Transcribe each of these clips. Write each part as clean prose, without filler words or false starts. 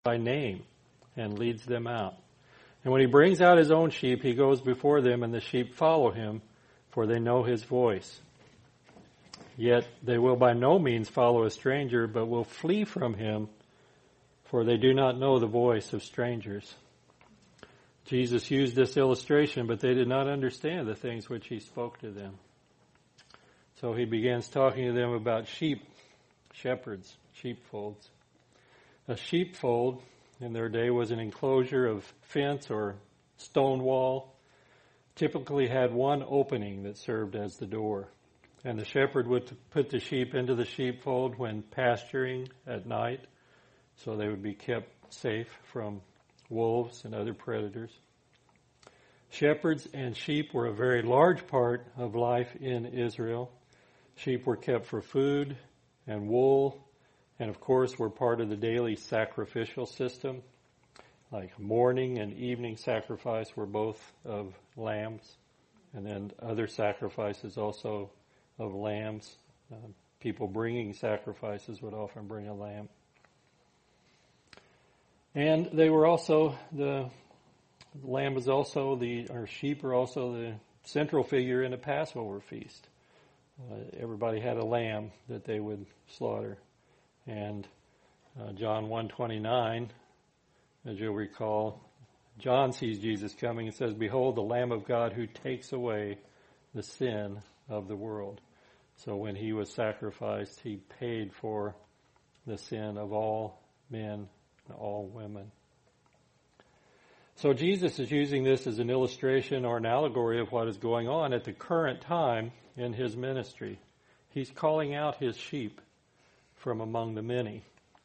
by name and leads them out. And when he brings out his own sheep, he goes before them, and the sheep follow him, for they know his voice. Yet they will by no means follow a stranger, but will flee from him, for they do not know the voice of strangers. Jesus used this illustration, but they did not understand the things which he spoke to them. So he begins talking to them about sheep, shepherds, sheepfolds. A sheepfold in their day was an enclosure of fence or stone wall. Typically had one opening that served as the door. And the shepherd would put the sheep into the sheepfold when pasturing at night, so they would be kept safe from wolves and other predators. Shepherds and sheep were a very large part of life in Israel. Sheep were kept for food and wool, and of course were part of the daily sacrificial system. Like morning and evening sacrifice were both of lambs, and then other sacrifices also of lambs. People bringing sacrifices would often bring a lamb. And they were also, the lamb was also or sheep are also the central figure in the Passover feast. Everybody had a lamb that they would slaughter. And John 1:29, as you'll recall, John sees Jesus coming and says, "Behold, the Lamb of God who takes away the sin of the world." So when he was sacrificed, he paid for the sin of all men and all women. So Jesus is using this as an illustration or an allegory of what is going on at the current time in his ministry. He's calling out his sheep from among the many.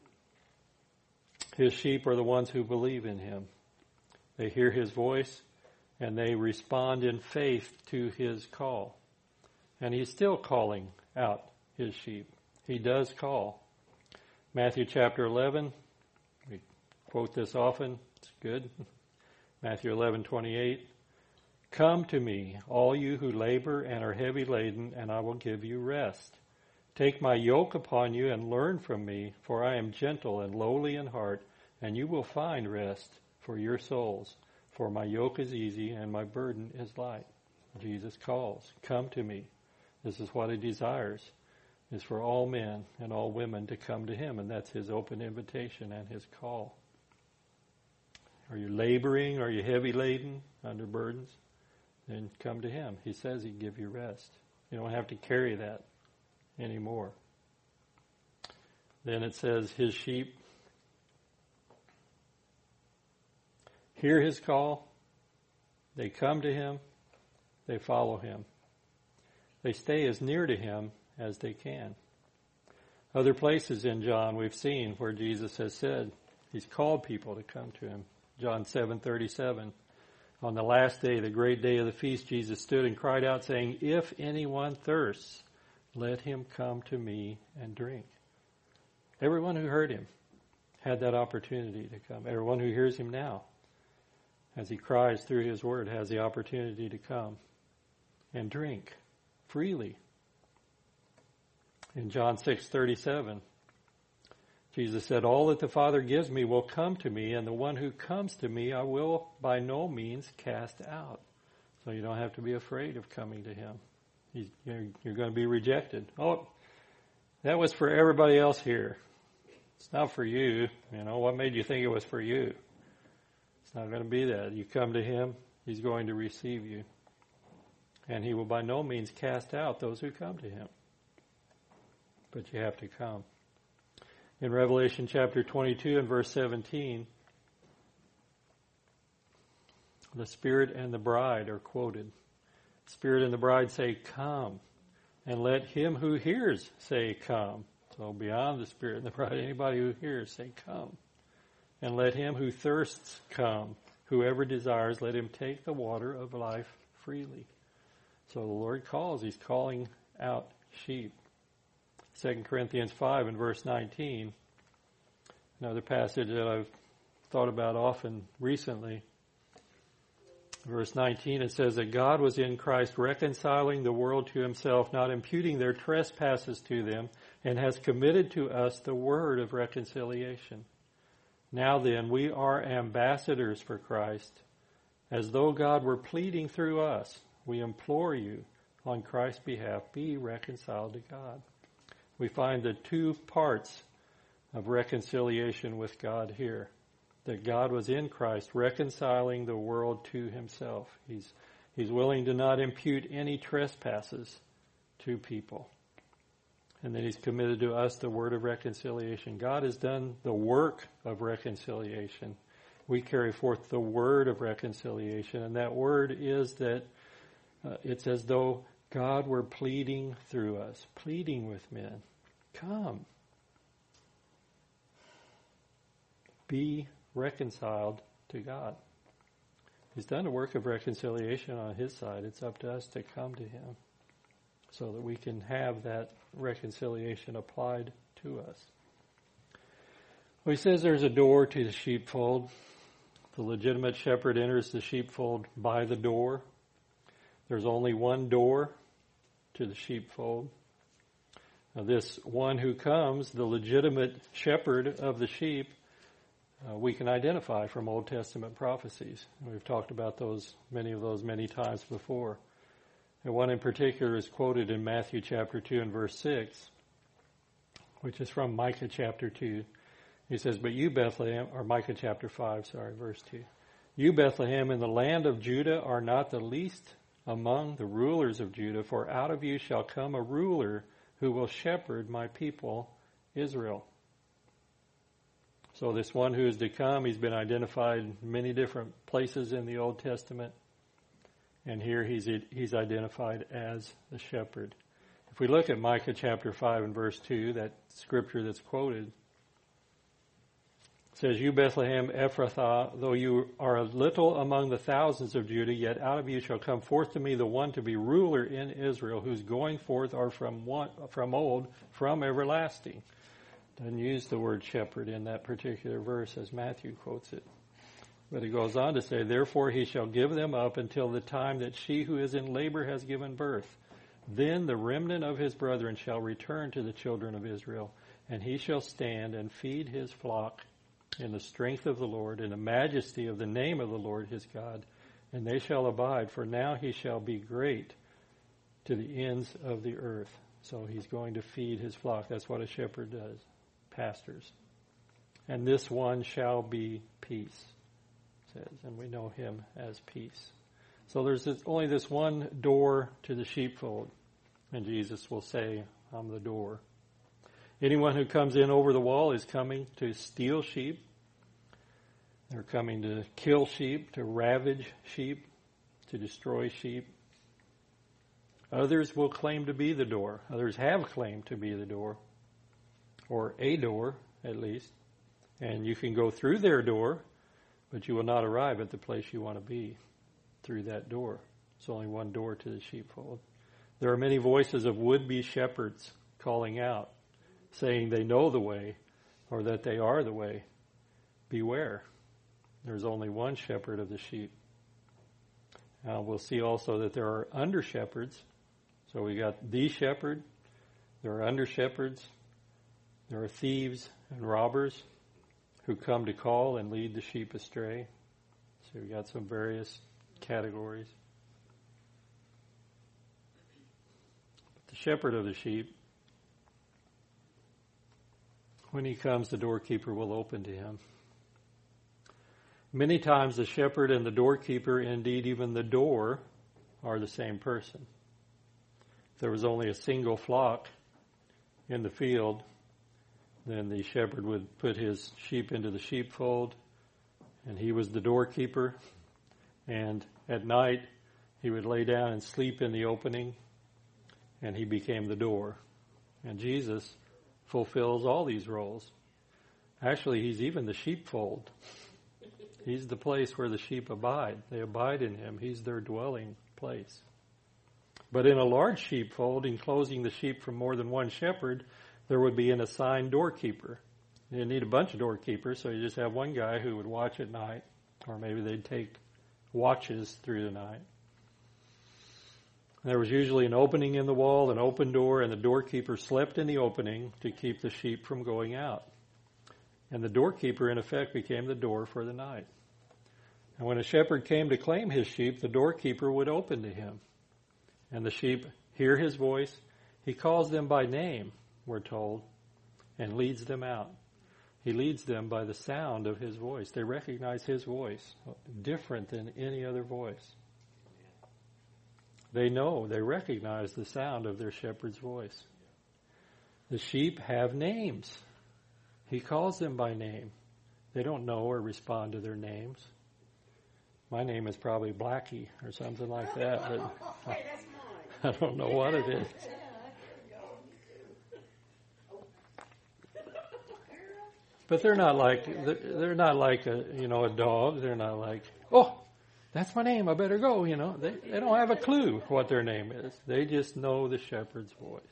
His sheep are the ones who believe in him. They hear his voice and they respond in faith to his call. And he's still calling out his sheep. He does call. Matthew chapter 11, we quote this often, it's good. Matthew 11:28, "Come to me, all you who labor and are heavy laden, and I will give you rest. Take my yoke upon you and learn from me, for I am gentle and lowly in heart, and you will find rest for your souls. For my yoke is easy and my burden is light." Jesus calls, "Come to me." This is what he desires, is for all men and all women to come to him, and that's his open invitation and his call. Are you laboring? Are you heavy laden under burdens? Then come to him. He says he'd give you rest. You don't have to carry that anymore. Then it says his sheep hear his call. They come to him. They follow him. They stay as near to him as they can. Other places in John we've seen where Jesus has said he's called people to come to him. John 7:37. On the last day, the great day of the feast, Jesus stood and cried out, saying, "If anyone thirsts, let him come to me and drink." Everyone who heard him had that opportunity to come. Everyone who hears him now, as he cries through his word, has the opportunity to come and drink freely. In John 6:37, Jesus said, "All that the Father gives me will come to me, and the one who comes to me I will by no means cast out." So you don't have to be afraid of coming to him. You're going to be rejected. "Oh, that was for everybody else here. It's not for you. What made you think it was for you?" It's not going to be that. You come to him, he's going to receive you. And he will by no means cast out those who come to him. But you have to come. In Revelation chapter 22 and verse 17, the Spirit and the bride are quoted. The Spirit and the bride say, "Come," and let him who hears say, "Come." So beyond the Spirit and the bride, anybody who hears say, "Come." And let him who thirsts come. Whoever desires, let him take the water of life freely. So the Lord calls. He's calling out sheep. 2 Corinthians 5 and verse 19, another passage that I've thought about often recently. Verse 19, it says that God was in Christ reconciling the world to himself, not imputing their trespasses to them, and has committed to us the word of reconciliation. Now then, we are ambassadors for Christ, as though God were pleading through us. We implore you, on Christ's behalf, be reconciled to God. We find the two parts of reconciliation with God here. That God was in Christ, reconciling the world to himself. He's willing to not impute any trespasses to people. And then he's committed to us the word of reconciliation. God has done the work of reconciliation. We carry forth the word of reconciliation. And that word is that it's as though God were pleading through us, pleading with men. Come. Be reconciled to God. He's done a work of reconciliation on his side. It's up to us to come to him so that we can have that reconciliation applied to us. Well, he says there's a door to the sheepfold. The legitimate shepherd enters the sheepfold by the door. There's only one door to the sheepfold. Now, this one who comes, the legitimate shepherd of the sheep, we can identify from Old Testament prophecies. We've talked about many of those many times before. And one in particular is quoted in Matthew chapter 2 and verse 6, which is from Micah chapter 2. He says, but you Bethlehem, or Micah chapter 5, verse 2. You Bethlehem in the land of Judah are not the least among the rulers of Judah, for out of you shall come a ruler who will shepherd my people Israel. So this one who is to come, he's been identified in many different places in the Old Testament. And here he's identified as the shepherd. If we look at Micah chapter 5 and verse 2, that scripture that's quoted, it says, you Bethlehem Ephrathah, though you are a little among the thousands of Judah, yet out of you shall come forth to me the one to be ruler in Israel, whose going forth are from old, from everlasting. Doesn't use the word shepherd in that particular verse as Matthew quotes it. But it goes on to say, therefore he shall give them up until the time that she who is in labor has given birth. Then the remnant of his brethren shall return to the children of Israel, and he shall stand and feed his flock in the strength of the Lord, in the majesty of the name of the Lord his God, and they shall abide, for now he shall be great to the ends of the earth. So he's going to feed his flock. That's what a shepherd does. Pastors. And this one shall be peace, says, and we know him as peace. So there's only this one door to the sheepfold, and Jesus will say, I'm the door. Anyone who comes in over the wall is coming to steal sheep. They're coming to kill sheep, to ravage sheep, to destroy sheep. Others will claim to be the door. Others have claimed to be the door, or a door at least. And you can go through their door, but you will not arrive at the place you want to be through that door. It's only one door to the sheepfold. There are many voices of would-be shepherds calling out, saying they know the way or that they are the way. Beware. There's only one shepherd of the sheep. We'll see also that there are under-shepherds. So we got the shepherd. There are under-shepherds. There are thieves and robbers who come to call and lead the sheep astray. So we got some various categories. But the shepherd of the sheep, when he comes, the doorkeeper will open to him. Many times the shepherd and the doorkeeper, indeed even the door, are the same person. If there was only a single flock in the field, then the shepherd would put his sheep into the sheepfold, and he was the doorkeeper. And at night, he would lay down and sleep in the opening, and he became the door. And Jesus fulfills all these roles. Actually, he's even the sheepfold. He's the place where the sheep abide. They abide in him. He's their dwelling place. But in a large sheepfold, enclosing the sheep from more than one shepherd, there would be an assigned doorkeeper. You need a bunch of doorkeepers, so you just have one guy who would watch at night, or maybe they'd take watches through the night. There was usually an opening in the wall, an open door, and the doorkeeper slept in the opening to keep the sheep from going out. And the doorkeeper, in effect, became the door for the night. And when a shepherd came to claim his sheep, the doorkeeper would open to him. And the sheep hear his voice. He calls them by name, we're told, and leads them out. He leads them by the sound of his voice. They recognize his voice, different than any other voice. They recognize the sound of their shepherd's voice. The sheep have names. He calls them by name. They don't know or respond to their names. My name is probably Blackie or something like that, but I don't know what it is. But they're not like a dog. They're not like, oh, that's my name, I better go. They don't have a clue what their name is. They just know the shepherd's voice.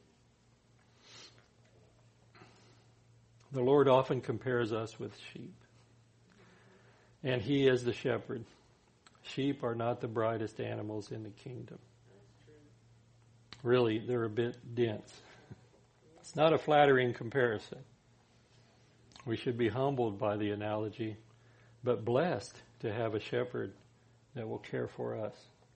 The Lord often compares us with sheep. And He is the shepherd. Sheep are not the brightest animals in the kingdom. Really, they're a bit dense. It's not a flattering comparison. We should be humbled by the analogy, but blessed to have a shepherd that will care for us.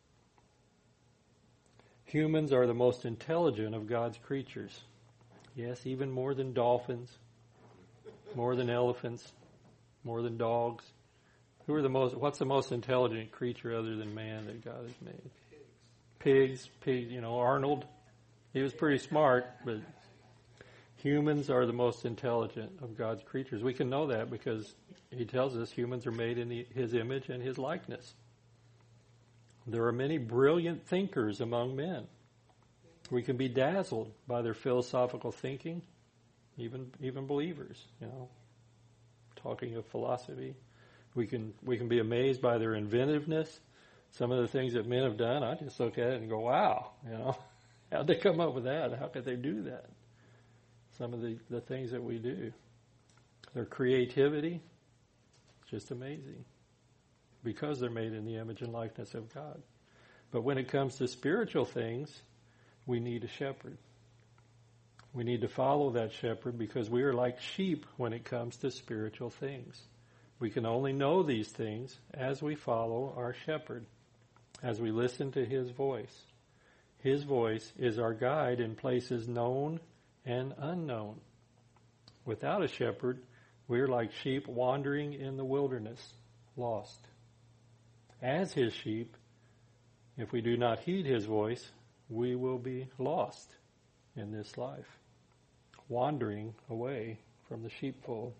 Humans are the most intelligent of God's creatures. Yes, even more than dolphins, more than elephants, more than dogs. What's the most intelligent creature other than man that God has made? Pigs, Arnold. He was pretty smart, but humans are the most intelligent of God's creatures. We can know that because He tells us humans are made in His image and His likeness. There are many brilliant thinkers among men. We can be dazzled by their philosophical thinking, even believers, talking of philosophy. We can be amazed by their inventiveness. Some of the things that men have done, I just look at it and go, wow, how'd they come up with that? How could they do that? Some of the things that we do. Their creativity, it's just amazing. Because they're made in the image and likeness of God. But when it comes to spiritual things, we need a shepherd. We need to follow that shepherd because we are like sheep when it comes to spiritual things. We can only know these things as we follow our shepherd, as we listen to His voice. His voice is our guide in places known and unknown. Without a shepherd, we are like sheep wandering in the wilderness, lost. As His sheep, if we do not heed His voice, we will be lost in this life, wandering away from the sheepfold.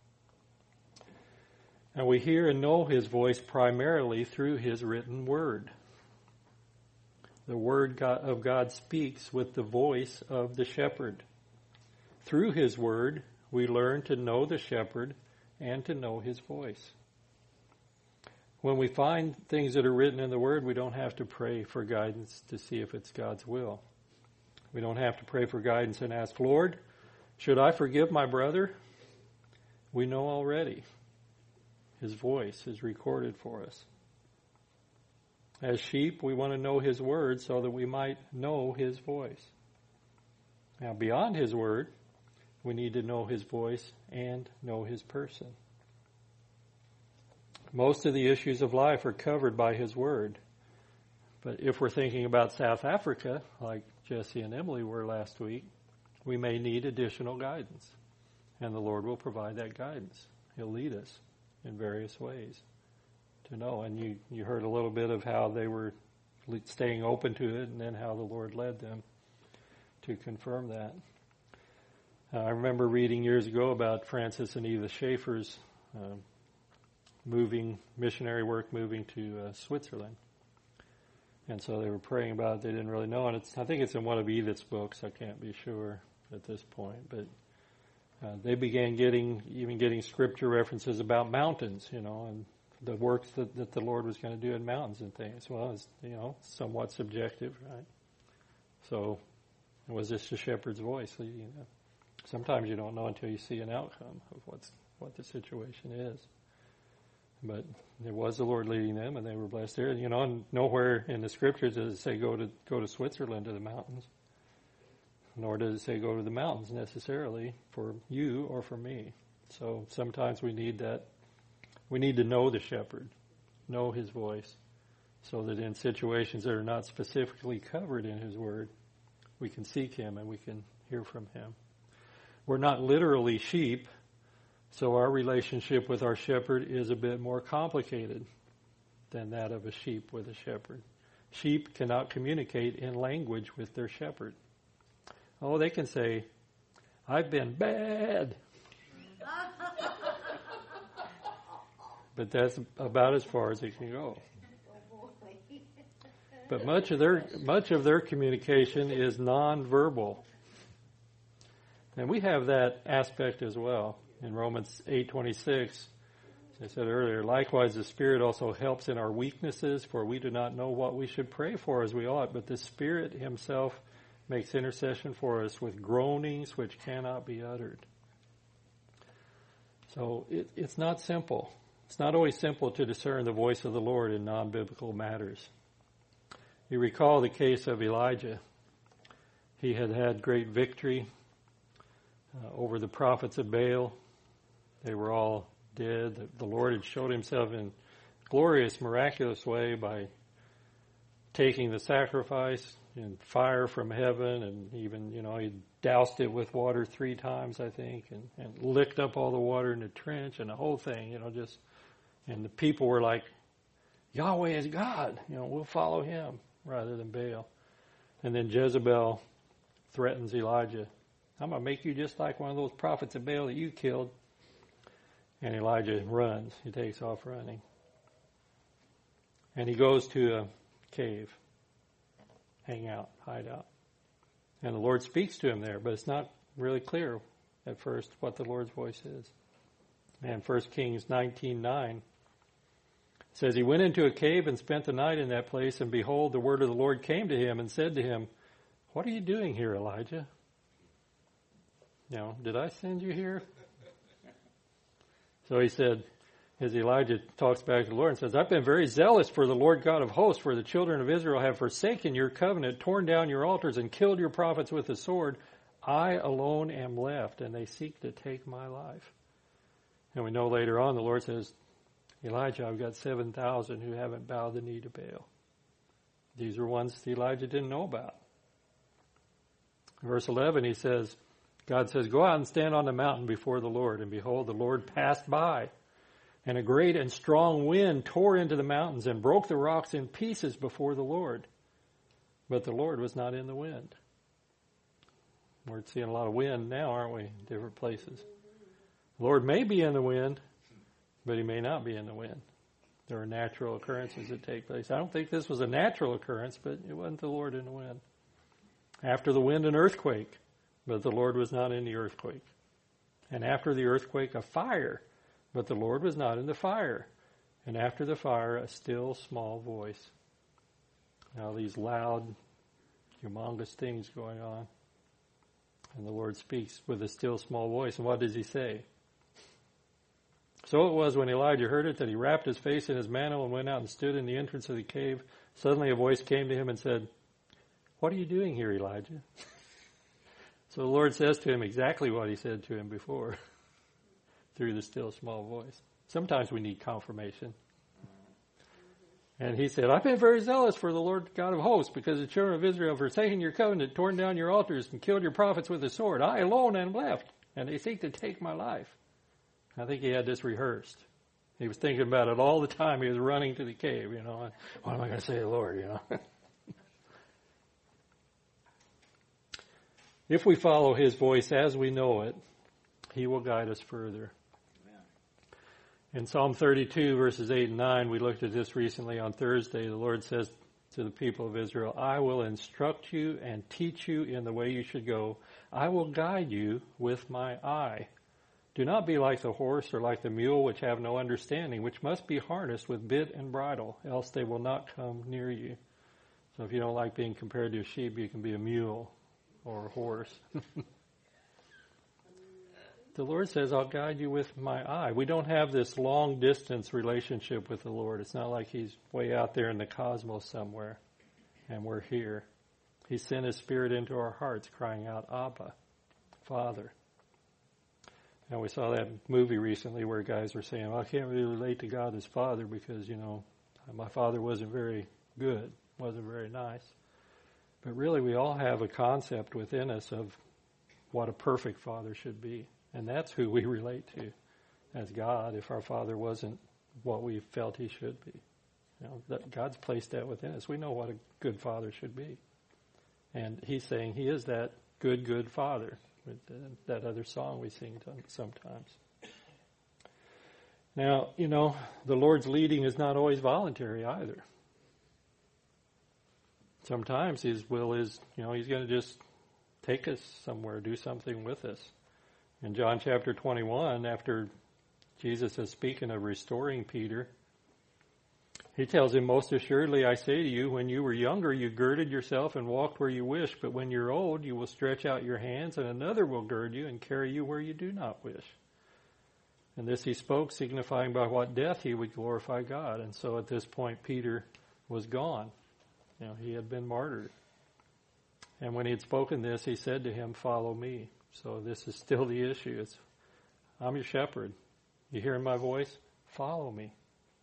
And we hear and know His voice primarily through His written word. The word of God speaks with the voice of the shepherd. Through His word, we learn to know the shepherd and to know His voice. When we find things that are written in the Word, we don't have to pray for guidance to see if it's God's will. We don't have to pray for guidance and ask, Lord, should I forgive my brother? We know already. His voice is recorded for us. As sheep, we want to know His Word so that we might know His voice. Now, beyond His Word, we need to know His voice and know His person. Most of the issues of life are covered by His Word. But if we're thinking about South Africa, like Jesse and Emily were last week, we may need additional guidance. And the Lord will provide that guidance. He'll lead us in various ways to know. And you heard a little bit of how they were staying open to it and then how the Lord led them to confirm that. I remember reading years ago about Francis and Eva Schaefer's missionary work moving to Switzerland. And so they were praying about it. They didn't really know. And I think it's in one of Edith's books. I can't be sure at this point. But they began getting scripture references about mountains, and the works that the Lord was going to do in mountains and things. Well, it's, somewhat subjective, right? So was this the shepherd's voice leading them? Sometimes you don't know until you see an outcome of what the situation is. But it was the Lord leading them, and they were blessed there. And nowhere in the scriptures does it say go to Switzerland to the mountains, nor does it say go to the mountains necessarily for you or for me. So sometimes we need that. We need to know the shepherd, know his voice, so that in situations that are not specifically covered in his word, we can seek him and we can hear from him. We're not literally sheep, so our relationship with our shepherd is a bit more complicated than that of a sheep with a shepherd. Sheep cannot communicate in language with their shepherd. Oh, they can say, "I've been bad." But that's about as far as it can go. But much of their communication is nonverbal. And we have that aspect as well. In Romans 8:26, as I said earlier, likewise the Spirit also helps in our weaknesses, for we do not know what we should pray for as we ought, but the Spirit himself makes intercession for us with groanings which cannot be uttered. So it's not simple. It's not always simple to discern the voice of the Lord in non-biblical matters. You recall the case of Elijah. He had had great victory over the prophets of Baal. They were all dead. The Lord had showed himself in glorious, miraculous way by taking the sacrifice in fire from heaven, and even, he doused it with water 3 times, I think, and licked up all the water in the trench and the whole thing, and the people were like, Yahweh is God, we'll follow him rather than Baal. And then Jezebel threatens Elijah. I'm going to make you just like one of those prophets of Baal that you killed. And Elijah runs. He takes off running. And he goes to a cave, hang out, hide out. And the Lord speaks to him there, but it's not really clear at first what the Lord's voice is. And 1 Kings 19:9 says, he went into a cave and spent the night in that place, and behold, the word of the Lord came to him and said to him, "What are you doing here, Elijah?" Did I send you here? So he said, as Elijah talks back to the Lord and says, "I've been very zealous for the Lord God of hosts, for the children of Israel have forsaken your covenant, torn down your altars, and killed your prophets with the sword. I alone am left, and they seek to take my life." And we know later on the Lord says, "Elijah, I've got 7,000 who haven't bowed the knee to Baal." These are ones Elijah didn't know about. Verse 11, God says, "Go out and stand on the mountain before the Lord." And behold, the Lord passed by, and a great and strong wind tore into the mountains and broke the rocks in pieces before the Lord. But the Lord was not in the wind. We're seeing a lot of wind now, aren't we, in different places? The Lord may be in the wind, but he may not be in the wind. There are natural occurrences that take place. I don't think this was a natural occurrence, but it wasn't the Lord in the wind. After the wind, an earthquake, but the Lord was not in the earthquake. And after the earthquake, a fire, but the Lord was not in the fire. And after the fire, a still small voice. Now these loud, humongous things going on. And the Lord speaks with a still small voice. And what does he say? So it was when Elijah heard it that he wrapped his face in his mantle and went out and stood in the entrance of the cave. Suddenly a voice came to him and said, "What are you doing here, Elijah?" So the Lord says to him exactly what he said to him before, through the still small voice. Sometimes we need confirmation. And he said, "I've been very zealous for the Lord God of hosts, because the children of Israel have forsaken your covenant, torn down your altars, and killed your prophets with the sword. I alone am left, and they seek to take my life." I think he had this rehearsed. He was thinking about it all the time. He was running to the cave, What am I going to say to the Lord, If we follow his voice as we know it, he will guide us further. Amen. In Psalm 32, verses 8 and 9, we looked at this recently on Thursday. The Lord says to the people of Israel, "I will instruct you and teach you in the way you should go. I will guide you with my eye. Do not be like the horse or like the mule, which have no understanding, which must be harnessed with bit and bridle, else they will not come near you." So if you don't like being compared to a sheep, you can be a mule or a horse. The Lord says, "I'll guide you with my eye." We don't have this long distance relationship with the Lord. It's not like he's way out there in the cosmos somewhere and we're here. He sent his Spirit into our hearts crying out, "Abba, Father." And we saw that movie recently where guys were saying, well, I can't really relate to God as Father because, my father wasn't very good, wasn't very nice. But really we all have a concept within us of what a perfect father should be. And that's who we relate to as God if our father wasn't what we felt he should be. God's placed that within us. We know what a good father should be. And he's saying he is that good father. With that other song we sing sometimes. Now, the Lord's leading is not always voluntary either. Sometimes His will is, He's going to just take us somewhere, do something with us. In John chapter 21, after Jesus is speaking of restoring Peter, He tells him, most assuredly I say to you, when you were younger, you girded yourself and walked where you wished, but when you're old, you will stretch out your hands, and another will gird you and carry you where you do not wish. And this he spoke, signifying by what death he would glorify God. And so at this point, Peter was gone. He had been martyred. And when he had spoken this, he said to him, follow me. So this is still the issue. It's, I'm your shepherd. You hearing my voice? Follow me.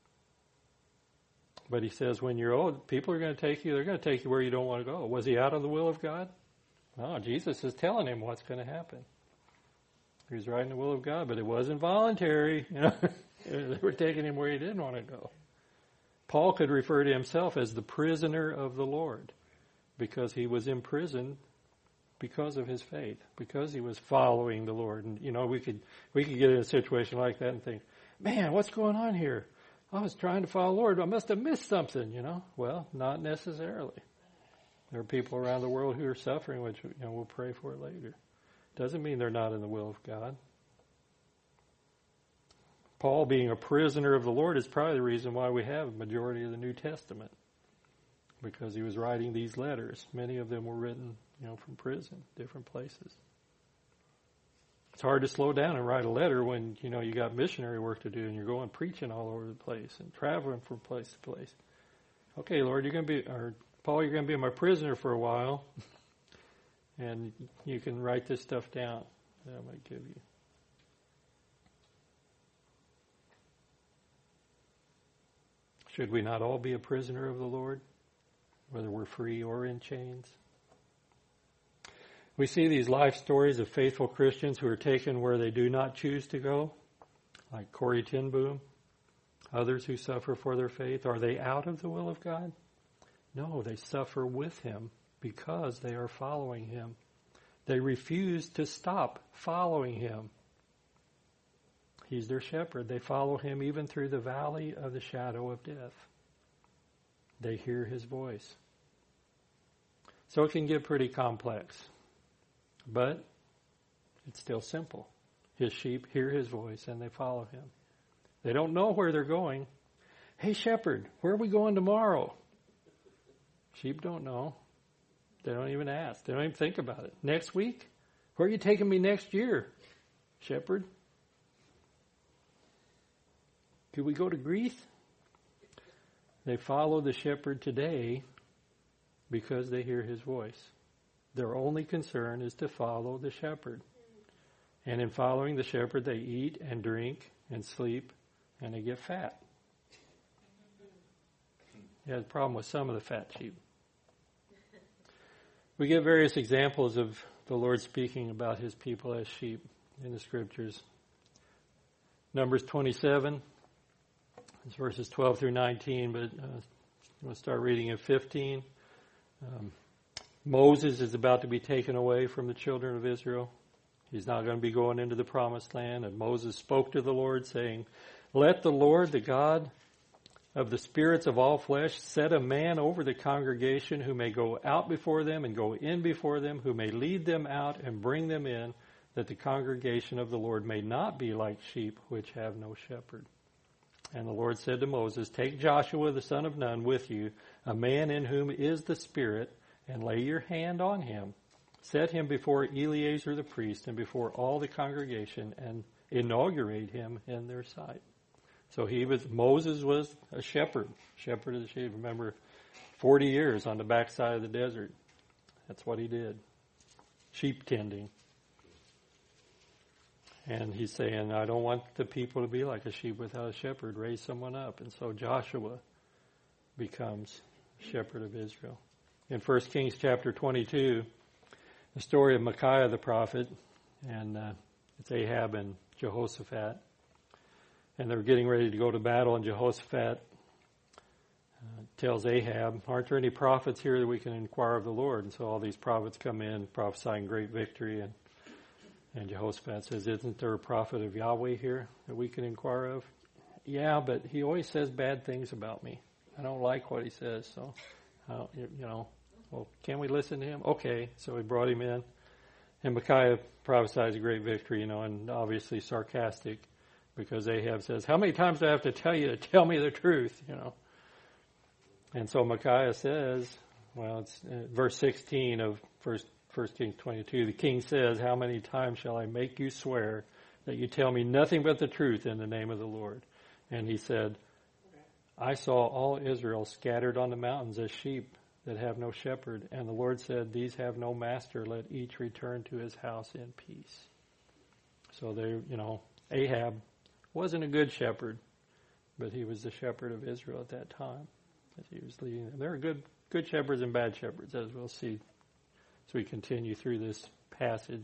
But he says, when you're old, people are going to take you, they're going to take you where you don't want to go. Was he out of the will of God? No, Jesus is telling him what's going to happen. He was right in the will of God, but it wasn't voluntary. They were taking him where he didn't want to go. Paul could refer to himself as the prisoner of the Lord because he was imprisoned because of his faith, because he was following the Lord. And, we could get in a situation like that and think, man, what's going on here? I was trying to follow the Lord. I must have missed something, Well, not necessarily. There are people around the world who are suffering, which we'll pray for later. Doesn't mean they're not in the will of God. Paul being a prisoner of the Lord is probably the reason why we have a majority of the New Testament. Because he was writing these letters. Many of them were written, from prison, different places. It's hard to slow down and write a letter when, you got missionary work to do and you're going preaching all over the place and traveling from place to place. Okay, Lord, Paul, you're going to be my prisoner for a while. And you can write this stuff down that I might give you. Should we not all be a prisoner of the Lord, whether we're free or in chains? We see these life stories of faithful Christians who are taken where they do not choose to go, like Corrie ten Boom, others who suffer for their faith. Are they out of the will of God? No, they suffer with Him because they are following Him. They refuse to stop following Him. He's their shepherd. They follow Him even through the valley of the shadow of death. They hear His voice. So it can get pretty complex. But it's still simple. His sheep hear His voice and they follow Him. They don't know where they're going. Hey, shepherd, where are we going tomorrow? Sheep don't know. They don't even ask. They don't even think about it. Next week? Where are you taking me next year, shepherd? Could we go to Greece? They follow the shepherd today because they hear His voice. Their only concern is to follow the shepherd. And in following the shepherd, they eat and drink and sleep and they get fat. He has a problem with some of the fat sheep. We get various examples of the Lord speaking about His people as sheep in the Scriptures. Numbers 27, it's verses 12 through 19, but we'll start reading in 15. Moses is about to be taken away from the children of Israel. He's not going to be going into the promised land. And Moses spoke to the Lord, saying, let the Lord, the God of the spirits of all flesh, set a man over the congregation who may go out before them and go in before them, who may lead them out and bring them in, that the congregation of the Lord may not be like sheep which have no shepherd. And the Lord said to Moses, take Joshua the son of Nun with you, a man in whom is the Spirit, and lay your hand on him. Set him before Eleazar the priest and before all the congregation, and inaugurate him in their sight. So Moses was a shepherd of the sheep. Remember, 40 years on the backside of the desert. That's what he did. Sheep tending. And he's saying, I don't want the people to be like a sheep without a shepherd. Raise someone up. And so Joshua becomes shepherd of Israel. In 1 Kings chapter 22, the story of Micaiah the prophet, and it's Ahab and Jehoshaphat. And they're getting ready to go to battle, and Jehoshaphat tells Ahab, aren't there any prophets here that we can inquire of the Lord? And so all these prophets come in prophesying great victory, and Jehoshaphat says, isn't there a prophet of Yahweh here that we can inquire of? Yeah, but he always says bad things about me. I don't like what he says, so, well, can we listen to him? Okay, so we brought him in. And Micaiah prophesies a great victory, and obviously sarcastic, because Ahab says, how many times do I have to tell you to tell me the truth, And so Micaiah says, well, it's verse 16 of 1 Kings 22, the king says, how many times shall I make you swear that you tell me nothing but the truth in the name of the Lord? And he said, I saw all Israel scattered on the mountains as sheep that have no shepherd. And the Lord said, these have no master. Let each return to his house in peace. So Ahab wasn't a good shepherd, but he was the shepherd of Israel at that time as he was leading them. There are good shepherds and bad shepherds, as we'll see as we continue through this passage,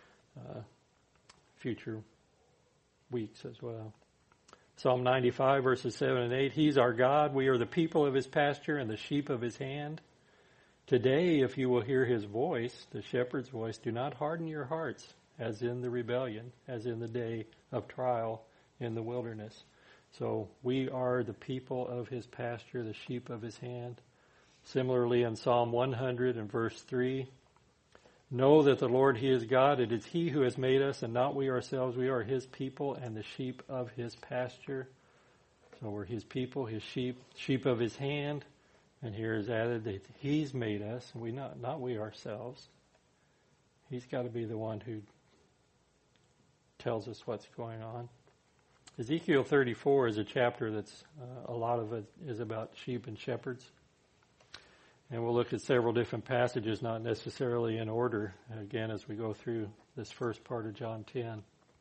future weeks as well. Psalm 95, verses 7 and 8, He's our God, we are the people of His pasture and the sheep of His hand. Today, if you will hear His voice, the shepherd's voice, do not harden your hearts, as in the rebellion, as in the day of trial in the wilderness. So we are the people of His pasture, the sheep of His hand. Similarly, in Psalm 100 and verse 3, know that the Lord, He is God. It is He who has made us and not we ourselves. We are His people and the sheep of His pasture. So we're His people, His sheep of His hand. And here is added that He's made us, and not we ourselves. He's got to be the one who tells us what's going on. Ezekiel 34 is a chapter that's, a lot of it is about sheep and shepherds. And we'll look at several different passages, not necessarily in order, again, as we go through this first part of John 10.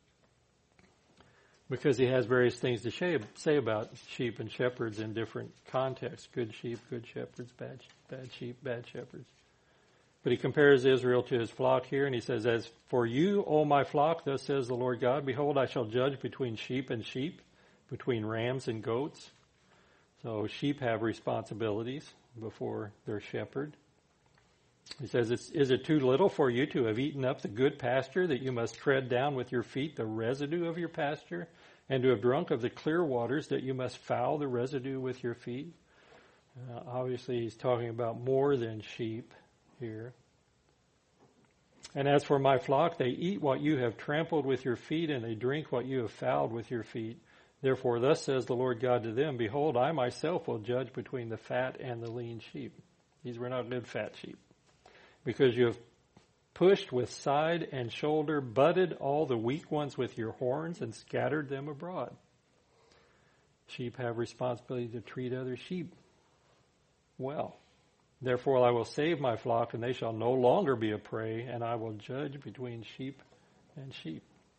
Because he has various things to say about sheep and shepherds in different contexts. Good sheep, good shepherds, bad sheep, bad shepherds. But he compares Israel to his flock here, and he says, as for you, O my flock, thus says the Lord God, behold, I shall judge between sheep and sheep, between rams and goats. So sheep have responsibilities before their shepherd. He says, is it too little for you to have eaten up the good pasture, that you must tread down with your feet the residue of your pasture, and to have drunk of the clear waters, that you must foul the residue with your feet? Obviously, he's talking about more than sheep here. And as for my flock, they eat what you have trampled with your feet, and they drink what you have fouled with your feet. Therefore, thus says the Lord God to them, behold, I myself will judge between the fat and the lean sheep. These were not good fat sheep. Because you have pushed with side and shoulder, butted all the weak ones with your horns, and scattered them abroad. Sheep have responsibility to treat other sheep well. Therefore I will save my flock, and they shall no longer be a prey, and I will judge between sheep and sheep.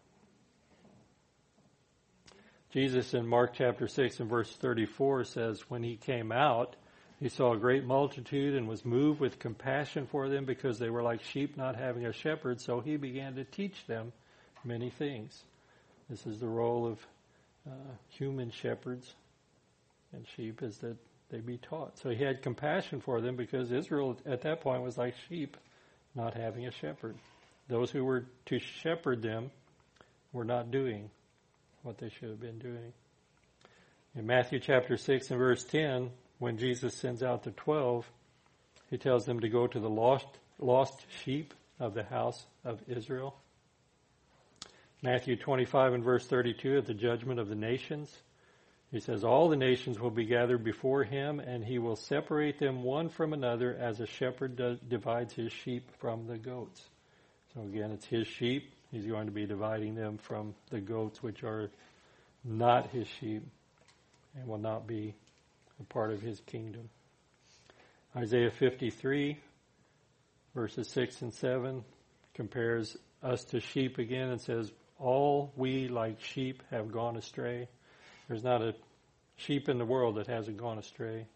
Jesus in Mark chapter 6 and verse 34 says, when he came out, he saw a great multitude and was moved with compassion for them because they were like sheep not having a shepherd. So he began to teach them many things. This is the role of human shepherds and sheep, is that they be taught. So he had compassion for them because Israel at that point was like sheep not having a shepherd. Those who were to shepherd them were not doing what they should have been doing. In Matthew chapter 6 and verse 10, when Jesus sends out the 12, he tells them to go to the lost sheep of the house of Israel. Matthew 25 and verse 32, at the judgment of the nations, he says, all the nations will be gathered before him, and he will separate them one from another as a shepherd divides his sheep from the goats. So again, it's his sheep. He's going to be dividing them from the goats, which are not his sheep and will not be a part of his kingdom. Isaiah 53, verses 6 and 7, compares us to sheep again and says, all we like sheep have gone astray. There's not a sheep in the world that hasn't gone astray.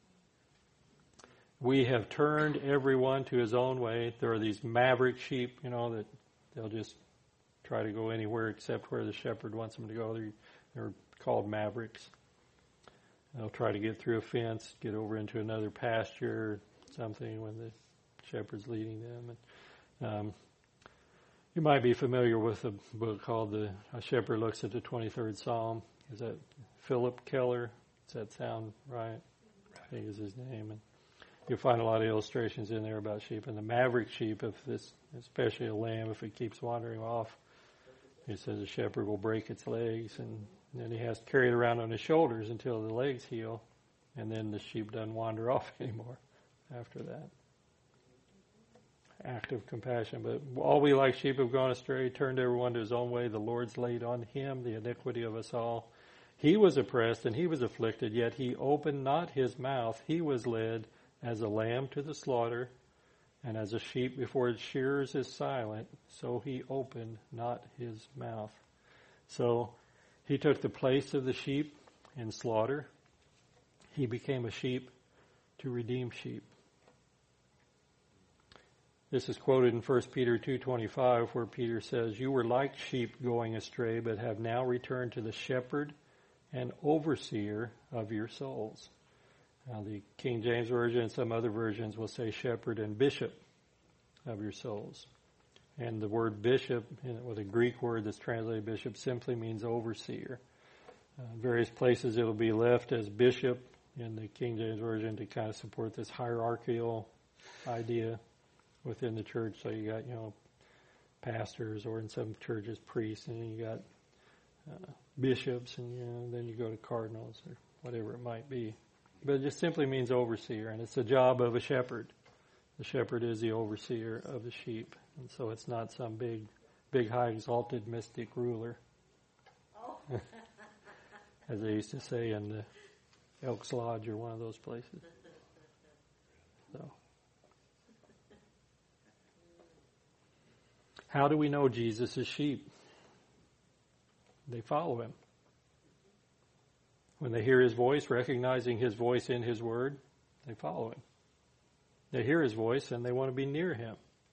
We have turned everyone to his own way. There are these maverick sheep, that they'll just try to go anywhere except where the shepherd wants them to go. They're called mavericks. They'll try to get through a fence, get over into another pasture or something when the shepherd's leading them. And you might be familiar with a book called A Shepherd Looks at the 23rd Psalm. Is that Philip Keller? Does that sound right? I think is his name. And you'll find a lot of illustrations in there about sheep. And the maverick sheep, if this, especially a lamb, if it keeps wandering off, he says the shepherd will break its legs, and then he has to carry it around on his shoulders until the legs heal, and then the sheep doesn't wander off anymore after that. Act of compassion. But all we like sheep have gone astray, turned everyone to his own way. The Lord's laid on him the iniquity of us all. He was oppressed and he was afflicted, yet he opened not his mouth. He was led as a lamb to the slaughter, and as a sheep before its shearers is silent, so he opened not his mouth. So he took the place of the sheep in slaughter. He became a sheep to redeem sheep. This is quoted in 1 Peter 2:25, where Peter says, "You were like sheep going astray, but have now returned to the shepherd and overseer of your souls." Now, the King James Version and some other versions will say shepherd and bishop of your souls. And the word bishop, with a Greek word that's translated bishop, simply means overseer. In various places it'll be left as bishop in the King James Version to kind of support this hierarchical idea within the church. So you got, pastors, or in some churches, priests, and then you got bishops, and then you go to cardinals or whatever it might be. But it just simply means overseer, and it's the job of a shepherd. The shepherd is the overseer of the sheep, and so it's not some big, high exalted mystic ruler, as they used to say in the Elks Lodge or one of those places. So, how do we know Jesus is sheep? They follow him. When they hear his voice, recognizing his voice in his word, they follow him. They hear his voice and they want to be near him.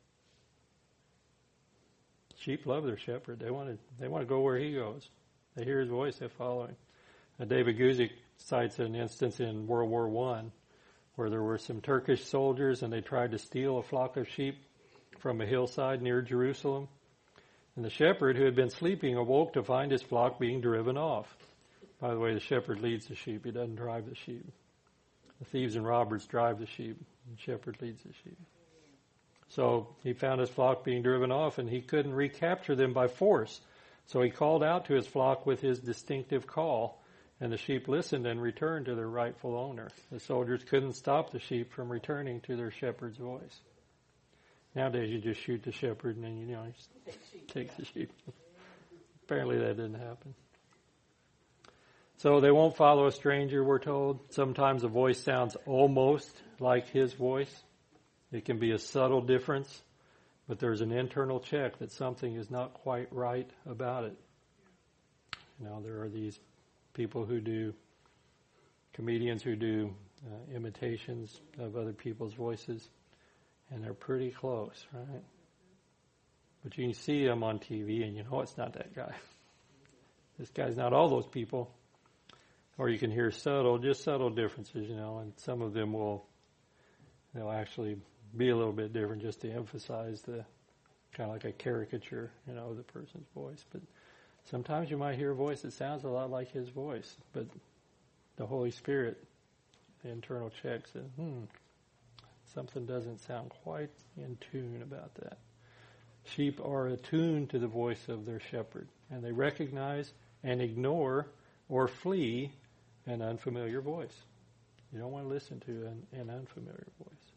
Sheep love their shepherd. They want to go where he goes. They hear his voice, they follow him. David Guzik cites an instance in World War I where there were some Turkish soldiers and they tried to steal a flock of sheep from a hillside near Jerusalem. And the shepherd, who had been sleeping, awoke to find his flock being driven off. By the way, the shepherd leads the sheep. He doesn't drive the sheep. The thieves and robbers drive the sheep. The shepherd leads the sheep. So he found his flock being driven off, and he couldn't recapture them by force. So he called out to his flock with his distinctive call, and the sheep listened and returned to their rightful owner. The soldiers couldn't stop the sheep from returning to their shepherd's voice. Nowadays you just shoot the shepherd and then, you just take the sheep. Apparently that didn't happen. So they won't follow a stranger, we're told. Sometimes a voice sounds almost like his voice. It can be a subtle difference, but there's an internal check that something is not quite right about it. There are these people comedians who do imitations of other people's voices, and they're pretty close, right? But you can see them on TV and it's not that guy. This guy's not all those people. Or you can hear subtle differences, and some of them they'll actually be a little bit different just to emphasize the kind of like a caricature, of the person's voice. But sometimes you might hear a voice that sounds a lot like his voice, but the Holy Spirit, the internal check says, something doesn't sound quite in tune about that. Sheep are attuned to the voice of their shepherd, and they recognize and ignore or flee an unfamiliar voice. You don't want to listen to an unfamiliar voice.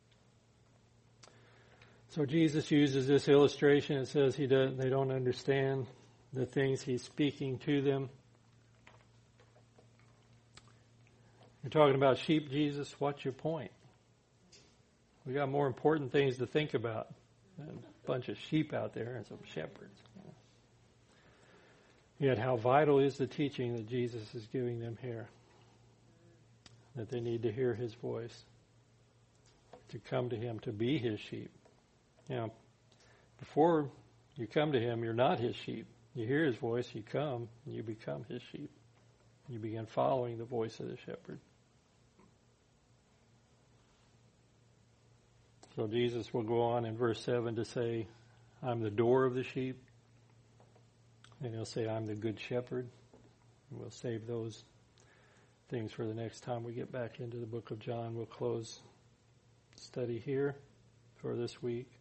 So Jesus uses this illustration. It says they don't understand the things he's speaking to them. You're talking about sheep, Jesus. What's your point? We got more important things to think about than a bunch of sheep out there and some shepherds. Yet how vital is the teaching that Jesus is giving them here? That they need to hear his voice, to come to him, to be his sheep. Before you come to him, you're not his sheep. You hear his voice, you come, and you become his sheep. You begin following the voice of the shepherd. So Jesus will go on in verse 7 to say, I'm the door of the sheep. And he'll say, I'm the good shepherd. And we'll save those things for the next time we get back into the book of John. We'll close study here for this week.